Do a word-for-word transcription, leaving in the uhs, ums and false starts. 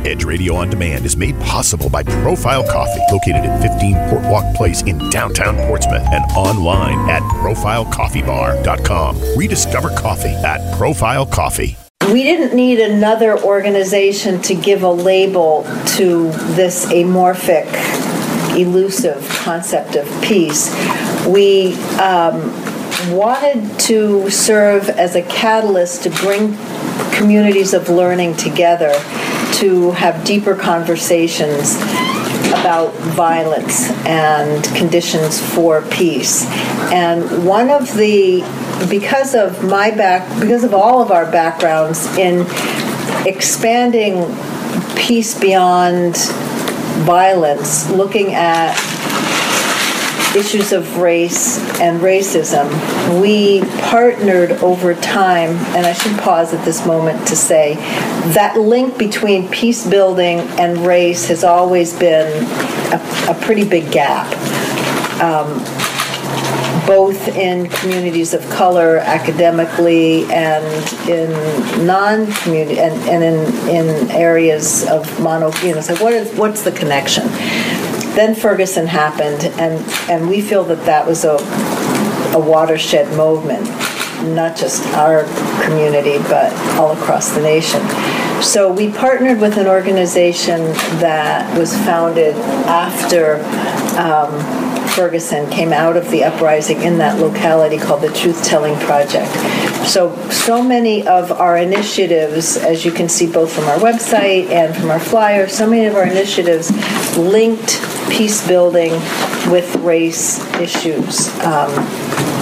Edge Radio On Demand is made possible by Profile Coffee, located at fifteen Port Walk Place in downtown Portsmouth, and online at profile coffee bar dot com. Rediscover coffee at Profile Coffee. We didn't need another organization to give a label to this amorphic, elusive concept of peace. We um, wanted to serve as a catalyst to bring communities of learning together to have deeper conversations about violence and conditions for peace. And one of the, because of my back, because of all of our backgrounds in expanding peace beyond violence, looking at issues of race and racism, we partnered over time, and I should pause at this moment to say that link between peace building and race has always been a, a pretty big gap, um, both in communities of color academically and in non-community and, and in, in areas of mono, you know, so what is, what's the connection? Then Ferguson happened, and, and we feel that that was a, a watershed movement, not just our community, but all across the nation. So we partnered with an organization that was founded after um, Ferguson came out of the uprising in that locality, called the Truth Telling Project. So, so many of our initiatives, as you can see both from our website and from our flyer, so many of our initiatives linked peace building with race issues. Um,